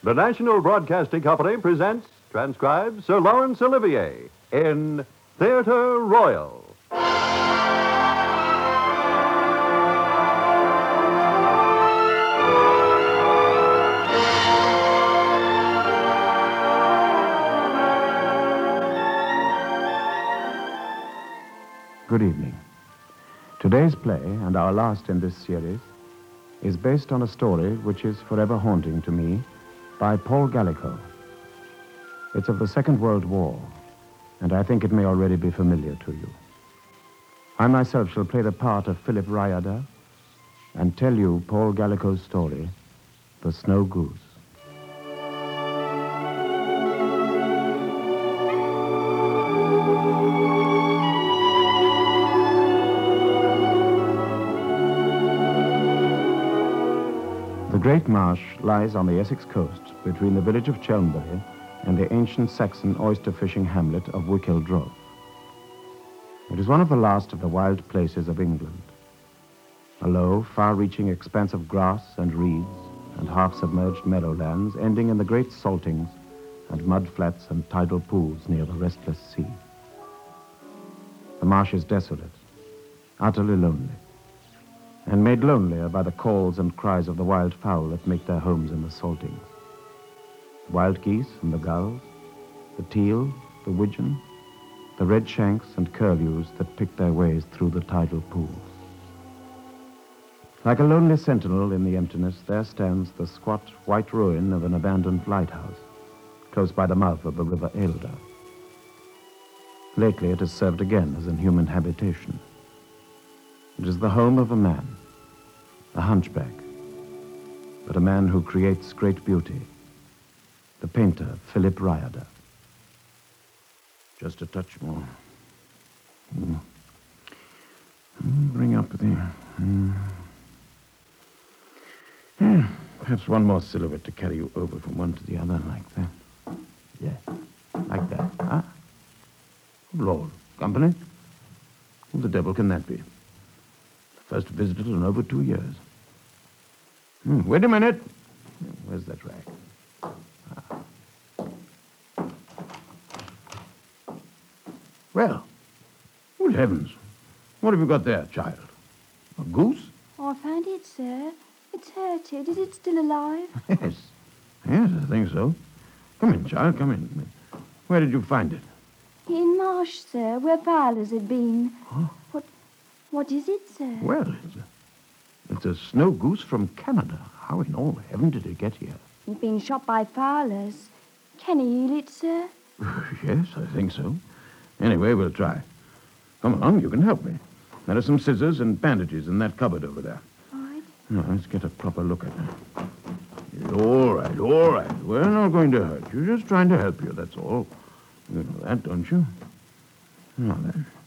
The National Broadcasting Company presents, transcribes Sir Laurence Olivier in Theatre Royal. Good evening. Today's play, and our last in this series, is based on a story which is forever haunting to me by Paul Gallico. It's of the Second World War, and I think it may already be familiar to you. I myself shall play the part of Philip Riordan and tell you Paul Gallico's story, The Snow Goose. The Great Marsh lies on the Essex coast between the village of Chelmsbury and the ancient Saxon oyster-fishing hamlet of Wickildroth. It is one of the last of the wild places of England. A low, far-reaching expanse of grass and reeds and half-submerged meadowlands ending in the great saltings and mud-flats and tidal pools near the restless sea. The marsh is desolate, utterly lonely, and made lonelier by the calls and cries of the wild fowl that make their homes in the saltings. The wild geese and the gulls, the teal, the widgeon, the redshanks and curlews that pick their ways through the tidal pools. Like a lonely sentinel in the emptiness, there stands the squat white ruin of an abandoned lighthouse, close by the mouth of the River Eildar. Lately it has served again as an human habitation. It is the home of a man, a hunchback, but a man who creates great beauty, the painter Philip Riordan. Just a touch more. Bring up the... Yeah, perhaps one more silhouette to carry you over from one to the other, like that. Yeah, like that, huh? Lord, company? Who the devil can that be? First visited in over 2 years. Wait a minute. Where's that rag? Well, good heavens. What have you got there, child? A goose? Oh, I found it, sir. It's hurted. Is it still alive? Yes. Yes, I think so. Come in, child, come in. Where did you find it? In marsh, sir, where Fowler's had been. Huh? What is it, sir? Well, it's a snow goose from Canada. How in all heaven did it get here? It's been shot by Fowler's. Can he heal it, sir? Yes, I think so. Anyway, we'll try. Come along, you can help me. There are some scissors and bandages in that cupboard over there. Right. Now, let's get a proper look at it. All right, all right. We're not going to hurt you. Just trying to help you, that's all. You know that, don't you? Now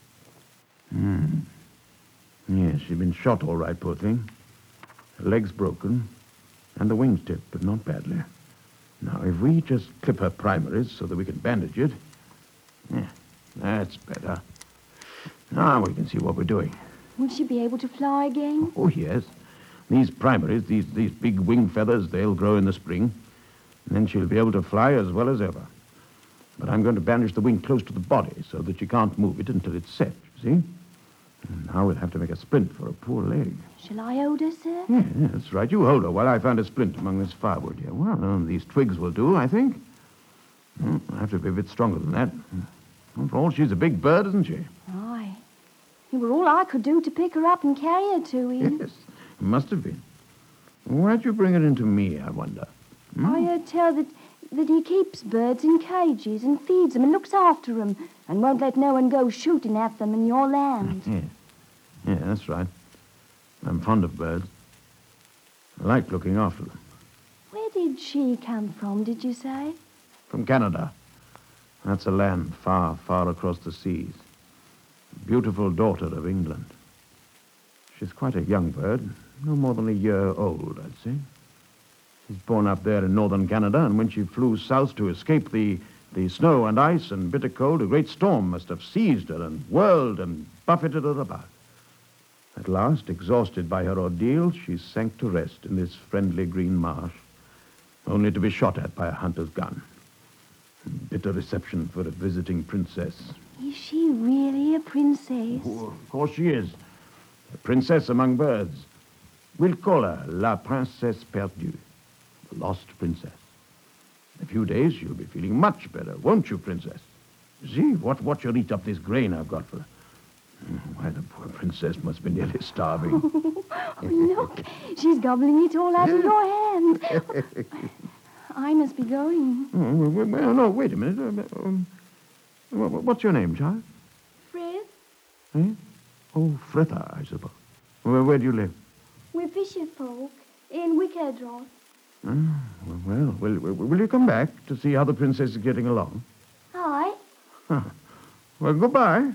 then. Yes, she's been shot all right, poor thing. Her leg's broken, and the wing's tipped, but not badly. Now, if we just clip her primaries so that we can bandage it... Yeah, that's better. Now we can see what we're doing. Will she be able to fly again? Oh, yes. These primaries, these big wing feathers, they'll grow in the spring. And then she'll be able to fly as well as ever. But I'm going to bandage the wing close to the body so that she can't move it until it's set, you see? And now we'll have to make a splint for a poor leg. Shall I hold her, sir? Yeah, that's right. You hold her while I find a splint among this firewood here. Well, these twigs will do, I think. I'll have to be a bit stronger than that. After all, she's a big bird, isn't she? Aye. It were all I could do to pick her up and carry her to him. Yes, it must have been. Why'd you bring it into me, I wonder? I heard tell that he keeps birds in cages and feeds them and looks after them and won't let no one go shooting at them in your land. Yeah, that's right. I'm fond of birds. I like looking after them. Where did she come from, did you say? From Canada. That's a land far, far across the seas. Beautiful daughter of England. She's quite a young bird, no more than a year old, I'd say. She's born up there in northern Canada, and when she flew south to escape the snow and ice and bitter cold, a great storm must have seized her and whirled and buffeted her about. At last, exhausted by her ordeal, she sank to rest in this friendly green marsh, only to be shot at by a hunter's gun. Bitter reception for a visiting princess. Is she really a princess? Oh, of course she is. A princess among birds. We'll call her La Princesse Perdue, the lost princess. In a few days, you'll be feeling much better, won't you, princess? See, watch her eat up this grain I've got for her. Why, the poor princess must be nearly starving. Oh, look, she's gobbling it all out of your hand. I must be going. Well, no, wait a minute. What's your name, child? Frith, Eh? Oh, Frith, I suppose. Where do you live? we're fisher folk in Wickerdroth. Well, will you come back to see how the princess is getting along? Aye. Well, goodbye.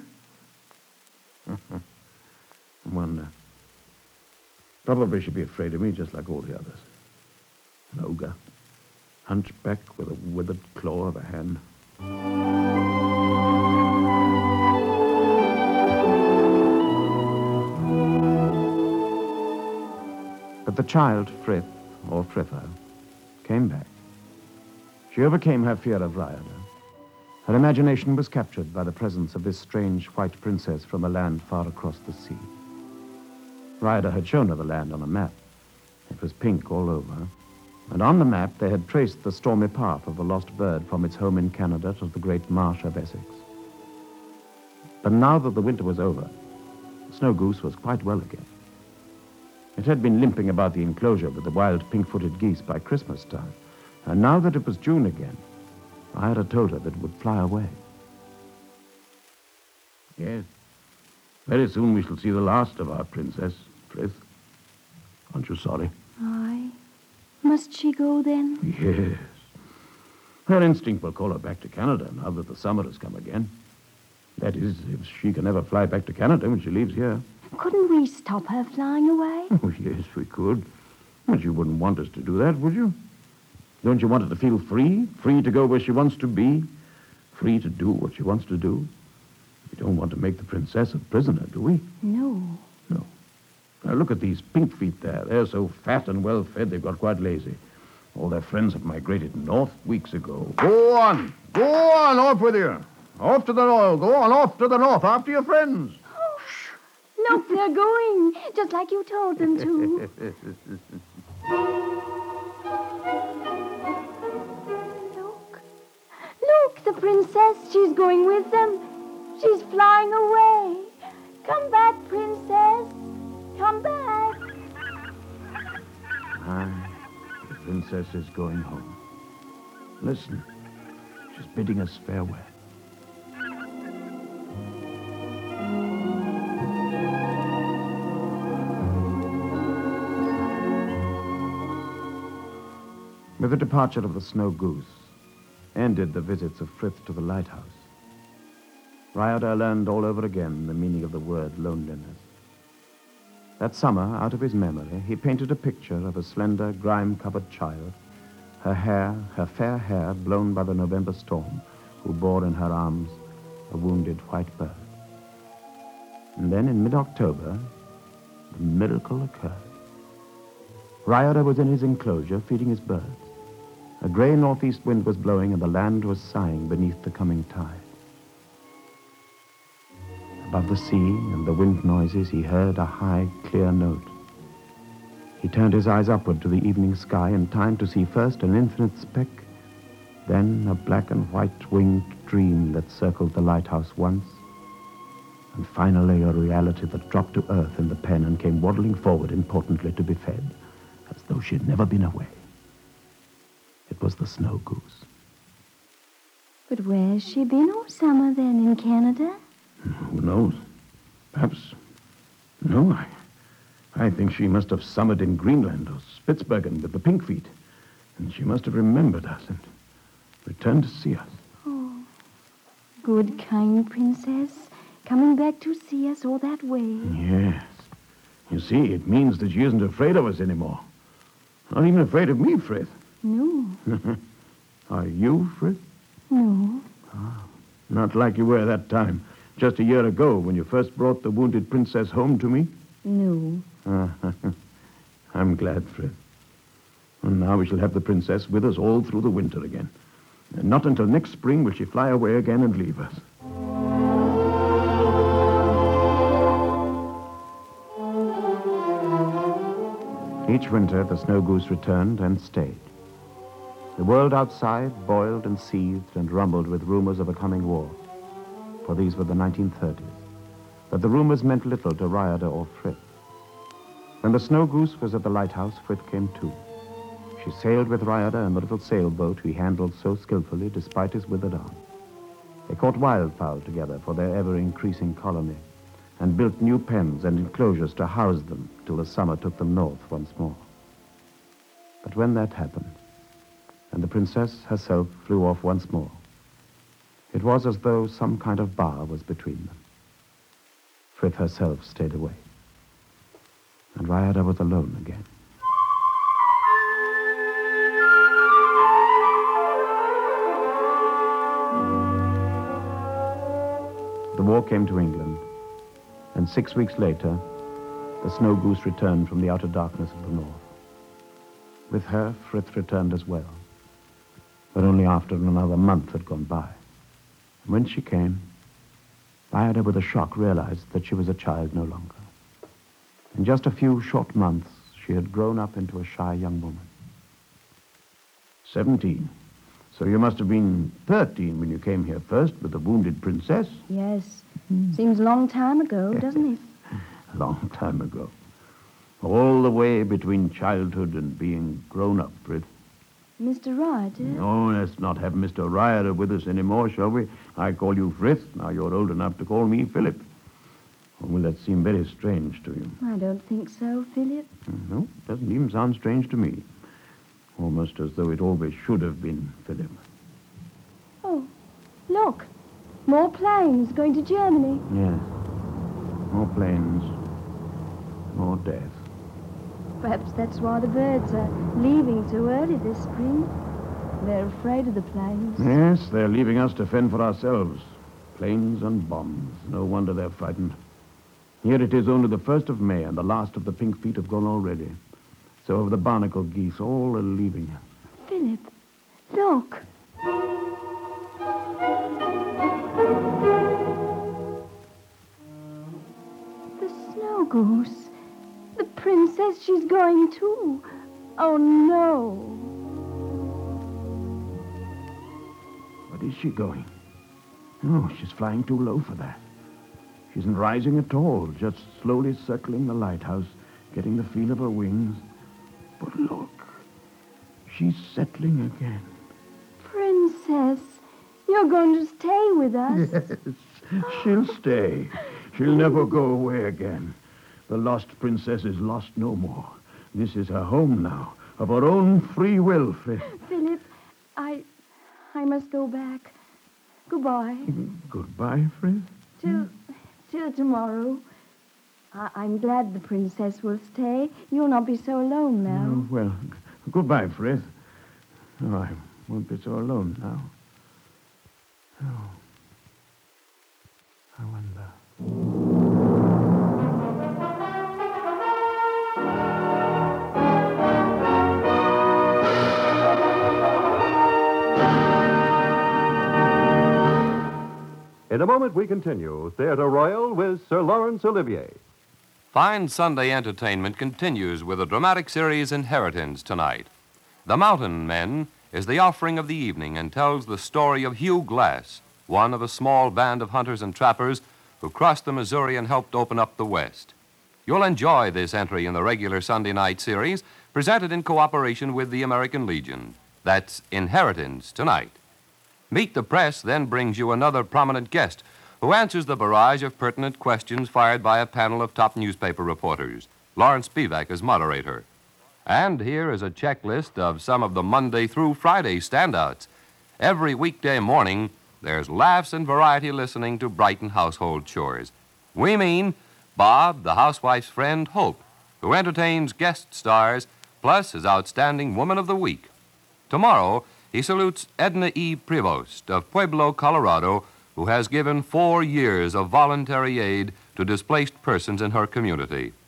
Wonder. Probably she'd be afraid of me just like all the others. An ogre. Hunchback with a withered claw of a hand. But the child, Frith, or Fritha, came back. She overcame her fear of Rhyada. Her imagination was captured by the presence of this strange white princess from a land far across the sea. Rhyada had shown her the land on a map. It was pink all over, and on the map they had traced the stormy path of the lost bird from its home in Canada to the great marsh of Essex. But now that the winter was over, the snow goose was quite well again. It had been limping about the enclosure with the wild pink-footed geese by Christmas time, and now that it was June again, Rhyada told her that it would fly away. Yes, very soon we shall see the last of our princess, Frith. Aren't you sorry? Aye. Must she go then? Yes. Her instinct will call her back to Canada now that the summer has come again. That is, if she can ever fly back to Canada when she leaves here. Couldn't we stop her flying away? Oh, yes, we could. But you wouldn't want us to do that, would you? Don't you want her to feel free? Free to go where she wants to be? Free to do what she wants to do? We don't want to make the princess a prisoner, do we? No. No. Now, look at these pink feet there. They're so fat and well-fed, they've got quite lazy. All their friends have migrated north weeks ago. Go on! Go on! Off with you! Off to the north! Go on, off to the north, after your friends! Look, they're going, just like you told them to. Look, the princess, she's going with them. She's flying away. Come back, princess. Come back. Aye, the princess is going home. Listen, she's bidding us farewell. With the departure of the snow goose, ended the visits of Frith to the lighthouse. Rhyada learned all over again the meaning of the word loneliness. That summer, out of his memory, he painted a picture of a slender, grime-covered child, her fair hair blown by the November storm, who bore in her arms a wounded white bird. And then in mid-October, the miracle occurred. Rhyada was in his enclosure feeding his birds. A gray northeast wind was blowing and the land was sighing beneath the coming tide. Above the sea and the wind noises, he heard a high, clear note. He turned his eyes upward to the evening sky in time to see first an infinite speck, then a black and white winged dream that circled the lighthouse once, and finally a reality that dropped to earth in the pen and came waddling forward importantly to be fed, as though she had never been away. It was the snow goose. But where's she been all summer then, in Canada? Who knows? Perhaps... No, I think she must have summered in Greenland or Spitsbergen with the pink feet. And she must have remembered us and returned to see us. Oh, good, kind princess, coming back to see us all that way. Yes. You see, it means that she isn't afraid of us anymore. Not even afraid of me, Frith. No. Are you, Frith? No. Not like you were that time, just a year ago, when you first brought the wounded princess home to me? No. I'm glad, Frith. And now we shall have the princess with us all through the winter again. And not until next spring will she fly away again and leave us. Each winter, the Snow Goose returned and stayed. The world outside boiled and seethed and rumbled with rumors of a coming war. For these were the 1930s. But the rumors meant little to Ryder or Frith. When the Snow Goose was at the lighthouse, Frith came too. She sailed with Ryder in the little sailboat he handled so skillfully despite his withered arm. They caught wildfowl together for their ever-increasing colony and built new pens and enclosures to house them till the summer took them north once more. But when that happened, and the princess herself flew off once more, it was as though some kind of bar was between them. Frith herself stayed away, and Ryder was alone again. The war came to England, and 6 weeks later, the Snow Goose returned from the outer darkness of the north. With her, Frith returned as well, but only after another month had gone by. And when she came, Ryder, with a shock, realized that she was a child no longer. In just a few short months, she had grown up into a shy young woman. 17. So you must have been 13 when you came here first with the wounded princess? Yes. Seems a long time ago, doesn't it? A long time ago. All the way between childhood and being grown up, Frith. Mr. Ryder? No, let's not have Mr. Ryder with us anymore, shall we? I call you Frith. Now you're old enough to call me Philip. Or will that seem very strange to you? I don't think so, Philip. No, doesn't even sound strange to me. Almost as though it always should have been Philip. Oh, look. More planes going to Germany. Yes. More planes. More death. Perhaps that's why the birds are leaving so early this spring. They're afraid of the planes. Yes, they're leaving us to fend for ourselves. Planes and bombs. No wonder they're frightened. Here it is only the 1st of May, and the last of the pink feet have gone already. So have the barnacle geese. All are leaving us. Philip, look. The Snow Goose. The princess, she's going too. Oh, no. What is she going? Oh, she's flying too low for that. She isn't rising at all, just slowly circling the lighthouse, getting the feel of her wings. But look, she's settling again. Princess, you're going to stay with us? Yes, she'll stay. She'll never go away again. The lost princess is lost no more. This is her home now, of her own free will, Frith. Philip, I must go back. Goodbye. Goodbye, Frith. Till tomorrow. I'm glad the princess will stay. You'll not be so alone now. Oh, well, goodbye, Frith. Oh, I won't be so alone now. Oh, I wonder. In a moment, we continue Theatre Royal with Sir Laurence Olivier. Fine Sunday entertainment continues with a dramatic series, Inheritance, tonight. The Mountain Men is the offering of the evening and tells the story of Hugh Glass, one of a small band of hunters and trappers who crossed the Missouri and helped open up the West. You'll enjoy this entry in the regular Sunday night series, presented in cooperation with the American Legion. That's Inheritance, tonight. Meet the Press then brings you another prominent guest who answers the barrage of pertinent questions fired by a panel of top newspaper reporters. Lawrence Spivak is moderator. And here is a checklist of some of the Monday through Friday standouts. Every weekday morning, there's laughs and variety listening to Brighton household chores. We mean Bob, the housewife's friend, Hope, who entertains guest stars, plus his outstanding Woman of the Week. Tomorrow, he salutes Edna E. Prevost of Pueblo, Colorado, who has given 4 years of voluntary aid to displaced persons in her community.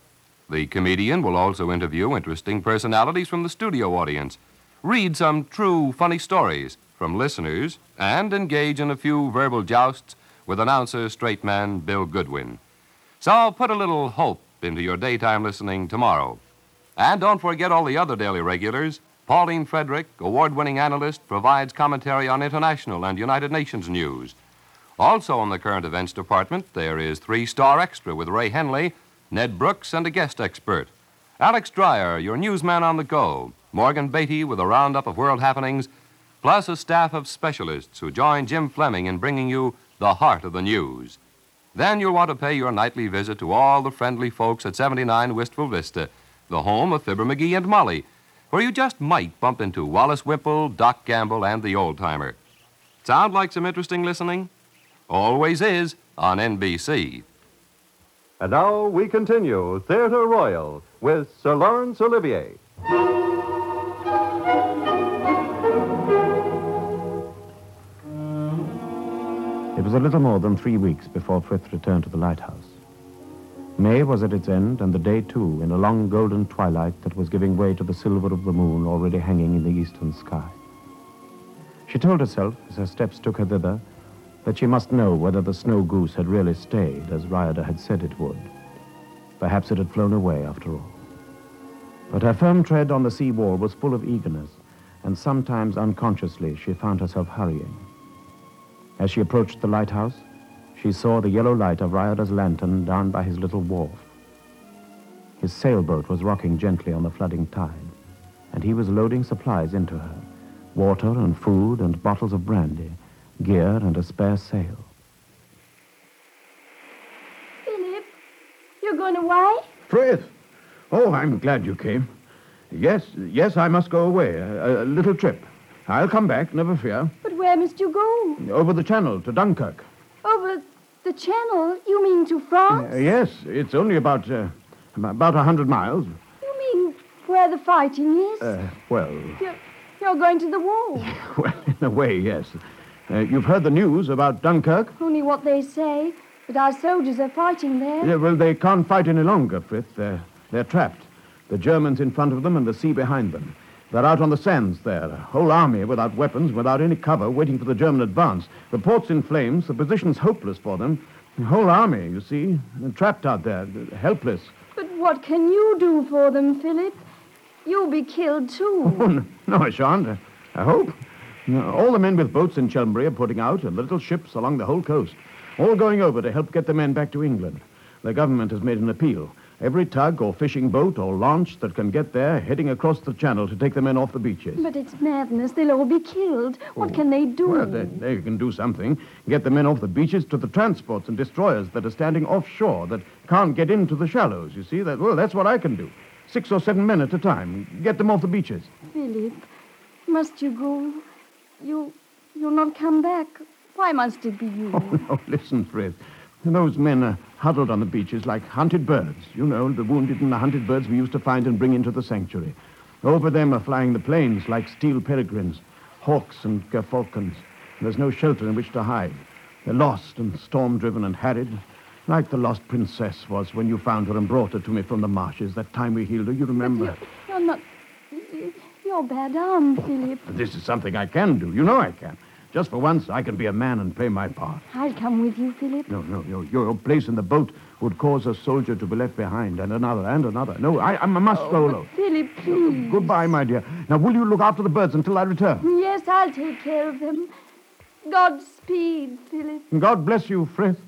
The comedian will also interview interesting personalities from the studio audience, read some true funny stories from listeners, and engage in a few verbal jousts with announcer straight man Bill Goodwin. So put a little hope into your daytime listening tomorrow. And don't forget all the other daily regulars. Pauline Frederick, award-winning analyst, provides commentary on international and United Nations news. Also in the current events department, there is 3-Star Extra with Ray Henley, Ned Brooks, and a guest expert. Alex Dreyer, your newsman on the go. Morgan Beatty with a roundup of world happenings, plus a staff of specialists who join Jim Fleming in bringing you the heart of the news. Then you'll want to pay your nightly visit to all the friendly folks at 79 Wistful Vista, the home of Fibber McGee and Molly, where you just might bump into Wallace Whipple, Doc Gamble, and the old-timer. Sound like some interesting listening? Always is on NBC. And now we continue Theatre Royal with Sir Laurence Olivier. It was a little more than 3 weeks before Frith returned to the lighthouse. May was at its end, and the day, too, in a long golden twilight that was giving way to the silver of the moon already hanging in the eastern sky. She told herself, as her steps took her thither, that she must know whether the snow goose had really stayed, as Ryder had said it would. Perhaps it had flown away, after all. But her firm tread on the sea wall was full of eagerness, and sometimes unconsciously she found herself hurrying. As she approached the lighthouse, she saw the yellow light of Ryder's lantern down by his little wharf. His sailboat was rocking gently on the flooding tide, and he was loading supplies into her, water and food and bottles of brandy, gear and a spare sail. Philip, you're going away? Frith! Oh, I'm glad you came. Yes, I must go away. A little trip. I'll come back, never fear. But where must you go? Over the channel to Dunkirk. Over the channel? You mean to France? Yes, it's only about 100 miles. You mean where the fighting is? Well, You're going to the war. well, in a way, yes. You've heard the news about Dunkirk? Only what they say, that our soldiers are fighting there. Yeah, well, they can't fight any longer, Frith. They're trapped. The Germans in front of them and the sea behind them. They're out on the sands there, a whole army without weapons, without any cover, waiting for the German advance. The port's in flames, the position's hopeless for them. The whole army, you see, trapped out there, helpless. But what can you do for them, Philip? You'll be killed, too. Oh, no, I shan't. I hope. All the men with boats in Chelmsbury are putting out, and the little ships along the whole coast, all going over to help get the men back to England. The government has made an appeal. Every tug or fishing boat or launch that can get there heading across the channel to take the men off the beaches. But it's madness. They'll all be killed. What can they do? Well, they can do something. Get the men off the beaches to the transports and destroyers that are standing offshore that can't get into the shallows, you see. That's what I can do. 6 or 7 men at a time. Get them off the beaches. Philip, must you go? You'll not come back. Why must it be you? Oh, no, listen, Frith. Those men are huddled on the beaches like hunted birds. You know, the wounded and the hunted birds we used to find and bring into the sanctuary. Over them are flying the planes like steel peregrines, hawks and gerfalcons. There's no shelter in which to hide. They're lost and storm-driven and harried, like the lost princess was when you found her and brought her to me from the marshes. That time we healed her, you remember? But you're not... You're bad armed, Philip. This is something I can do. You know I can. Just for once, I can be a man and play my part. I'll come with you, Philip. No, your place in the boat would cause a soldier to be left behind, and another, and another. No, I must go alone. Philip, please. Goodbye, my dear. Now, will you look after the birds until I return? Yes, I'll take care of them. Godspeed, Philip. God bless you, Frith.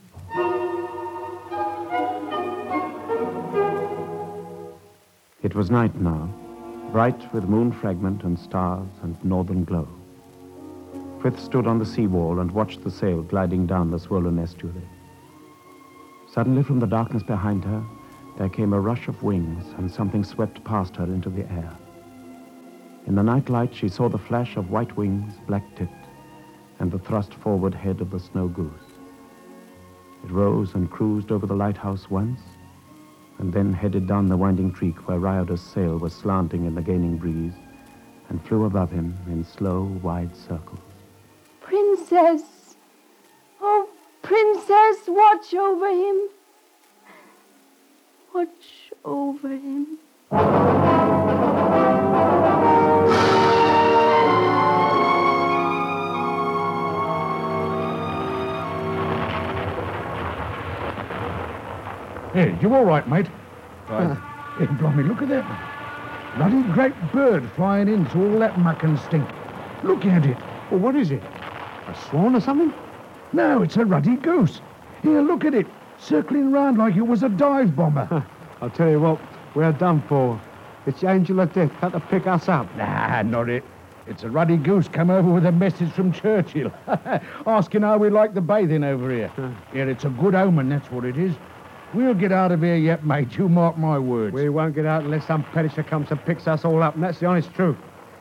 It was night now, bright with moon fragment and stars and northern glow. Frith stood on the seawall and watched the sail gliding down the swollen estuary. Suddenly from the darkness behind her, there came a rush of wings, and something swept past her into the air. In the night light, she saw the flash of white wings, black-tipped, and the thrust forward head of the snow goose. It rose and cruised over the lighthouse once, and then headed down the winding creek where Ryder's sail was slanting in the gaining breeze, and flew above him in slow, wide circles. Princess! Princess, watch over him. Watch over him. Hey, you all right, mate? Hey, blimey, look at that. Bloody great bird flying in through all that muck and stink. Look at it. Well, what is it? A swan or something? No, it's a ruddy goose. Here, look at it. Circling round like it was a dive bomber. I'll tell you what, we're done for. It's the angel of death had to pick us up. Nah, not it. It's a ruddy goose come over with a message from Churchill. Asking how we like the bathing over here. Yeah, it's a good omen, that's what it is. We'll get out of here yet, mate. You mark my words. We won't get out unless some perisher comes and picks us all up, and that's the honest truth.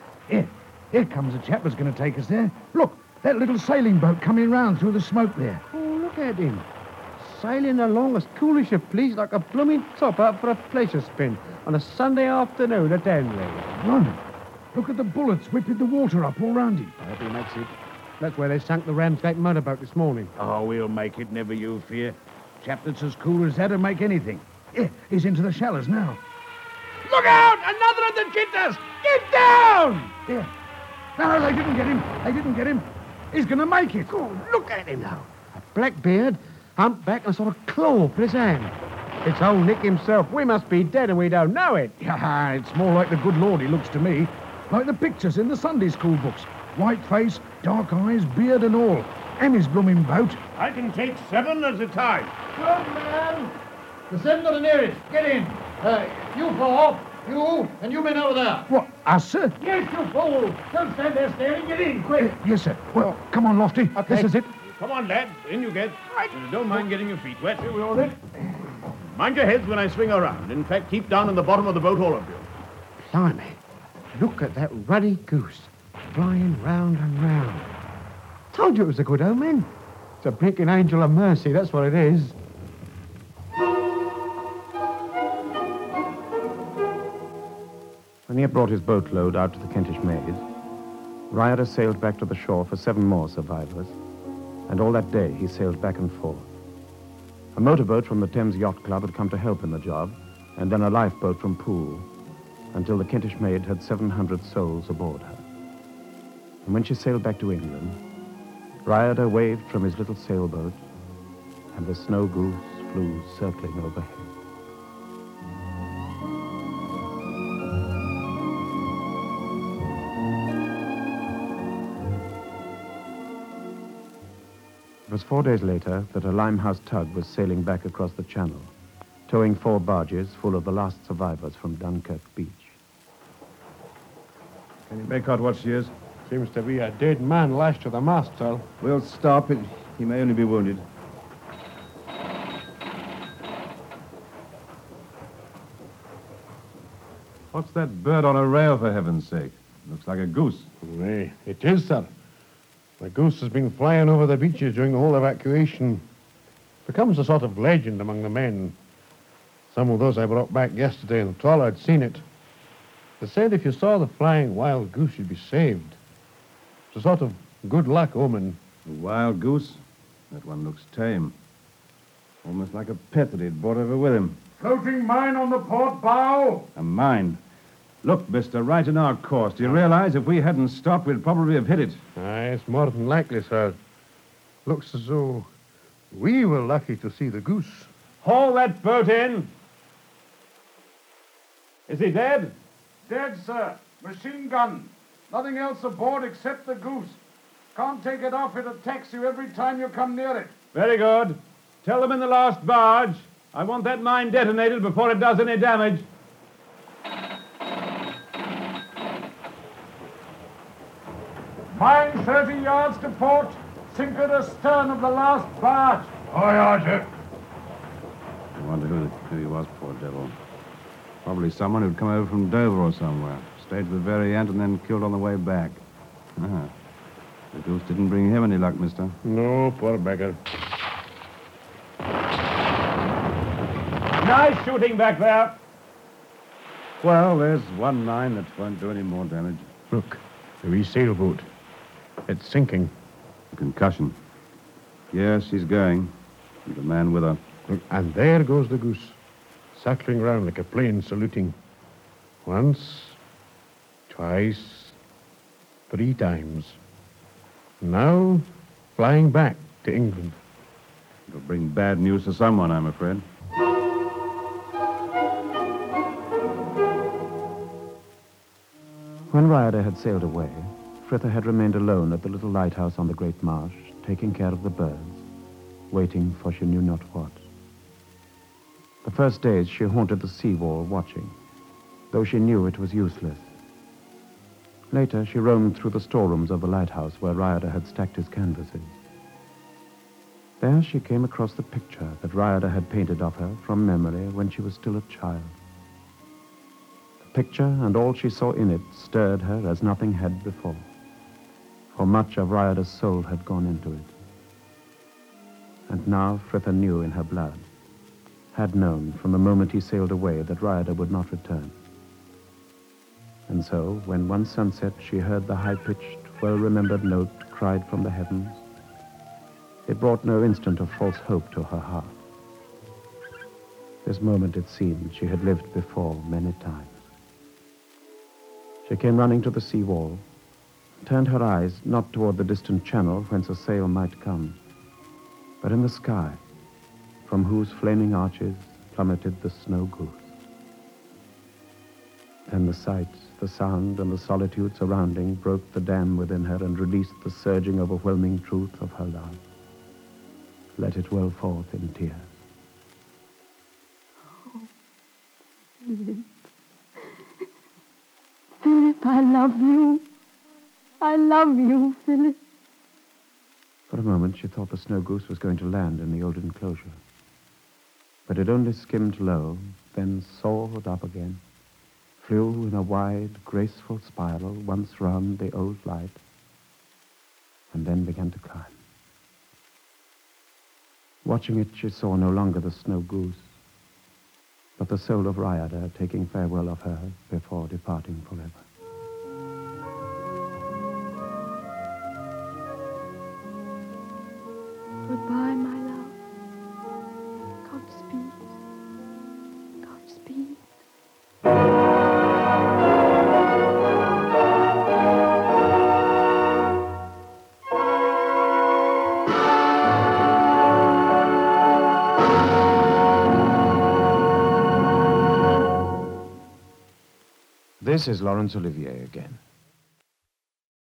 Here comes a chap that's going to take us there. Look, that little sailing boat coming round through the smoke there. Oh, look at him. Sailing along as cool as you please, like a blooming top up for a pleasure spin on a Sunday afternoon at Henley. Run. Look at the bullets whipping the water up all round him. I hope he makes it. That's where they sunk the Ramsgate motorboat this morning. Oh, we'll make it, never you fear. Chap that's as cool as that'll make anything. Yeah, he's into the shallows now. Look out! Another of the jitters! Get down! Yeah. No, they didn't get him. They didn't get him. He's going to make it. Oh, look at him now. A black beard, humpback, and a sort of claw for his hand. It's old Nick himself. We must be dead and we don't know it. Yeah, it's more like the good Lord he looks to me. Like the pictures in the Sunday school books. White face, dark eyes, beard and all. And his blooming boat. I can take 7 at a time. Good man. The 7 are the nearest. Get in. You four. You and you men over there. What, us, sir? Yes, you fool. Don't stand there staring. Get in, quick. Yes, sir. Well, come on, Lofty. Okay. This is it. Come on, lads. In you get. Don't mind getting your feet wet. We on it. Mind your heads when I swing around. In fact, keep down in the bottom of the boat, all of you. Blimey, look at that ruddy goose flying round and round. Told you it was a good omen. It's a blinking angel of mercy, that's what it is. When he had brought his boatload out to the Kentish Maid, Ryder sailed back to the shore for 7 more survivors, and all that day he sailed back and forth. A motorboat from the Thames Yacht Club had come to help in the job, and then a lifeboat from Poole, until the Kentish Maid had 700 souls aboard her. And when she sailed back to England, Ryder waved from his little sailboat, and the snow goose flew circling overhead. It was 4 days later that a Limehouse tug was sailing back across the channel, towing 4 barges full of the last survivors from Dunkirk Beach. Can you make out what she is? Seems to be a dead man lashed to the mast, sir. We'll stop it. He may only be wounded. What's that bird on a rail, for heaven's sake? Looks like a goose. Nay, it is, sir. The goose has been flying over the beaches during the whole evacuation. Becomes a sort of legend among the men. Some of those I brought back yesterday in the trawl had seen it. They said if you saw the flying wild goose, you'd be saved. It's a sort of good luck omen. A wild goose? That one looks tame. Almost like a pet that he'd brought over with him. Floating mine on the port bow. A mine. Look, mister, right in our course. Do you realize if we hadn't stopped, we'd probably have hit it? Aye, it's more than likely, sir. Looks as though we were lucky to see the goose. Haul that boat in. Is he dead? Dead, sir. Machine gun. Nothing else aboard except the goose. Can't take it off. It attacks you every time you come near it. Very good. Tell them in the last barge. I want that mine detonated before it does any damage. Mine 30 yards to port. Sink at the stern of the last barge. Aye, aye, sir. I wonder who he was, poor devil. Probably someone who'd come over from Dover or somewhere. Stayed to the very end and then killed on the way back. Ah. The goose didn't bring him any luck, mister. No, poor beggar. Nice shooting back there. Well, there's one mine that won't do any more damage. Look, the wee sailboat. It's sinking. A concussion. Yes, she's going. And the man with her. And there goes the goose, circling round like a plane saluting. Once, twice, 3 times. Now, flying back to England. It'll bring bad news to someone, I'm afraid. When Ryder had sailed away, Frithna had remained alone at the little lighthouse on the Great Marsh, taking care of the birds, waiting for she knew not what. The first days she haunted the seawall watching, though she knew it was useless. Later, she roamed through the storerooms of the lighthouse where Ryder had stacked his canvases. There she came across the picture that Ryder had painted of her from memory when she was still a child. The picture and all she saw in it stirred her as nothing had before, for much of Ryder's soul had gone into it. And now Frithna knew in her blood, had known from the moment he sailed away that Ryder would not return. And so, when one sunset she heard the high-pitched, well-remembered note cried from the heavens, it brought no instant of false hope to her heart. This moment, it seemed, she had lived before many times. She came running to the sea wall, turned her eyes not toward the distant channel whence a sail might come, but in the sky, from whose flaming arches plummeted the snow goose. Then the sight, the sound, and the solitude surrounding broke the dam within her and released the surging, overwhelming truth of her love. Let it well forth in tears. Oh, Philip. Philip, I love you. I love you, Philip. For a moment, she thought the snow goose was going to land in the old enclosure. But it only skimmed low, then soared up again, flew in a wide, graceful spiral once round the old light, and then began to climb. Watching it, she saw no longer the snow goose, but the soul of Ryder taking farewell of her before departing forever. Goodbye, my love. Godspeed. Godspeed. This is Laurence Olivier again.